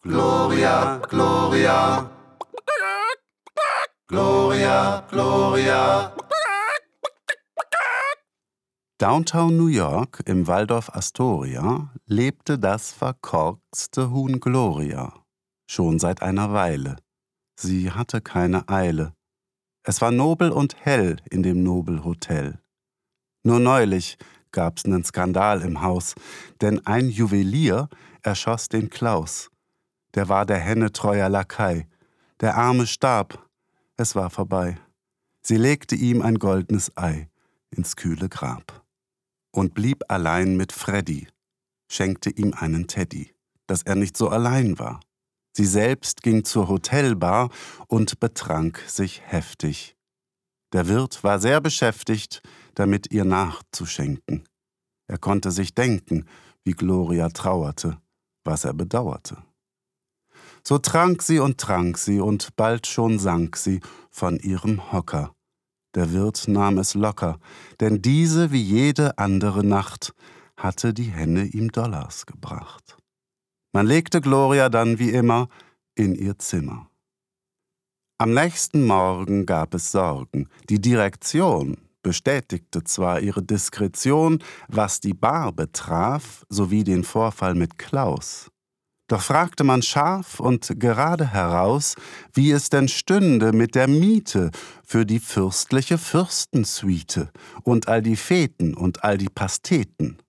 Gloria, Gloria. Gloria, Gloria. Downtown New York im Waldorf Astoria lebte das verkorkste Huhn Gloria, schon seit einer Weile. Sie hatte keine Eile. Es war nobel und hell in dem Nobelhotel. Nur neulich gab's nen Skandal im Haus, denn ein Juwelier erschoss den Klaus. Der war der Henne treuer Lakai. Der Arme starb. Es war vorbei. Sie legte ihm ein goldnes Ei ins kühle Grab und blieb allein mit Freddy, schenkte ihm einen Teddy, dass er nicht so allein war. Sie selbst ging zur Hotelbar und betrank sich heftig. Der Wirt war sehr beschäftigt, damit ihr nachzuschenken. Er konnte sich denken, wie Gloria trauerte, was er bedauerte. So trank sie und bald schon sank sie von ihrem Hocker. Der Wirt nahm es locker, denn diese wie jede andere Nacht hatte die Henne ihm Dollars gebracht. Man legte Gloria dann wie immer in ihr Zimmer. Am nächsten Morgen gab es Sorgen. Die Direktion bestätigte zwar ihre Diskretion, was die Bar betraf, sowie den Vorfall mit Klaus. Doch fragte man scharf und gerade heraus, wie es denn stünde mit der Miete für die fürstliche Fürstensuite und all die Feten und all die Pasteten.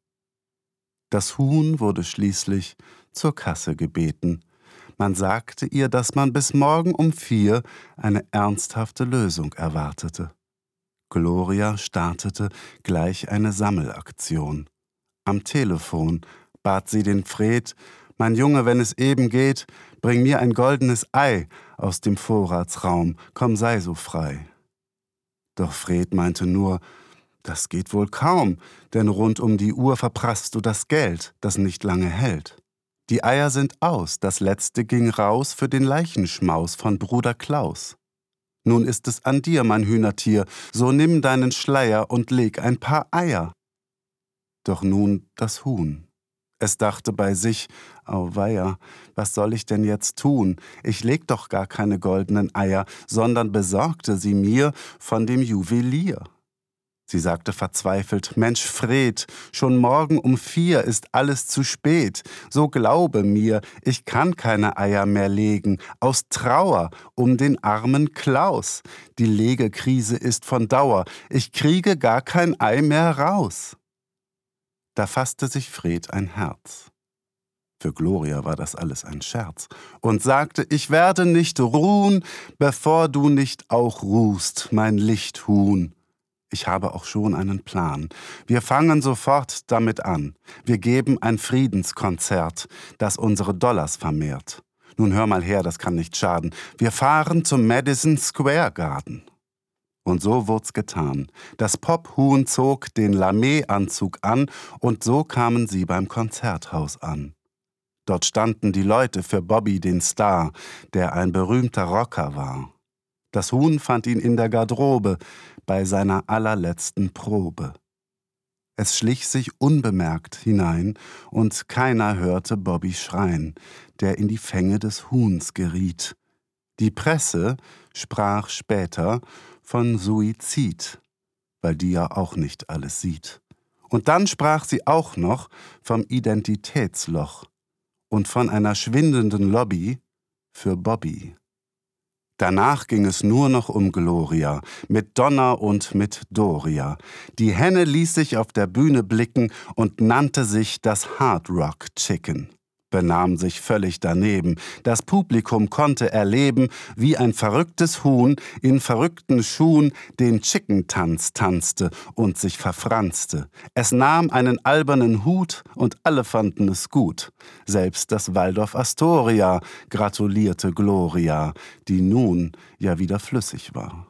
Das Huhn wurde schließlich zur Kasse gebeten. Man sagte ihr, dass man bis morgen um 4 eine ernsthafte Lösung erwartete. Gloria startete gleich eine Sammelaktion. Am Telefon bat sie den Fred: »Mein Junge, wenn es eben geht, bring mir ein goldenes Ei aus dem Vorratsraum, komm, sei so frei.« Doch Fred meinte nur: »Das geht wohl kaum, denn rund um die Uhr verprasst du das Geld, das nicht lange hält. Die Eier sind aus, das letzte ging raus für den Leichenschmaus von Bruder Klaus. Nun ist es an dir, mein Hühnertier, so nimm deinen Schleier und leg ein paar Eier.« Doch nun das Huhn. Es dachte bei sich: Auweia, was soll ich denn jetzt tun? Ich leg doch gar keine goldenen Eier, sondern besorgte sie mir von dem Juwelier. Sie sagte verzweifelt: »Mensch Fred, schon morgen um 4 ist alles zu spät. So glaube mir, ich kann keine Eier mehr legen, aus Trauer um den armen Klaus. Die Legekrise ist von Dauer, ich kriege gar kein Ei mehr raus.« Da fasste sich Fred ein Herz. Für Gloria war das alles ein Scherz und sagte: »Ich werde nicht ruhen, bevor du nicht auch ruhst, mein Lichthuhn. Ich habe auch schon einen Plan. Wir fangen sofort damit an. Wir geben ein Friedenskonzert, das unsere Dollars vermehrt. Nun hör mal her, das kann nicht schaden. Wir fahren zum Madison Square Garden.« Und so wurd's getan. Das Pophuhn zog den Lamé-Anzug an und so kamen sie beim Konzerthaus an. Dort standen die Leute für Bobby, den Star, der ein berühmter Rocker war. Das Huhn fand ihn in der Garderobe bei seiner allerletzten Probe. Es schlich sich unbemerkt hinein und keiner hörte Bobby schreien, der in die Fänge des Huhns geriet. Die Presse sprach später von Suizid, weil die ja auch nicht alles sieht. Und dann sprach sie auch noch vom Identitätsloch und von einer schwindenden Lobby für Bobby. Danach ging es nur noch um Gloria, mit Donna und mit Doria. Die Henne ließ sich auf der Bühne blicken und nannte sich das Hard Rock Chicken. Benahm sich völlig daneben. Das Publikum konnte erleben, wie ein verrücktes Huhn in verrückten Schuhen den Chicken-Tanz tanzte und sich verfranste. Es nahm einen albernen Hut und alle fanden es gut. Selbst das Waldorf Astoria gratulierte Gloria, die nun ja wieder flüssig war.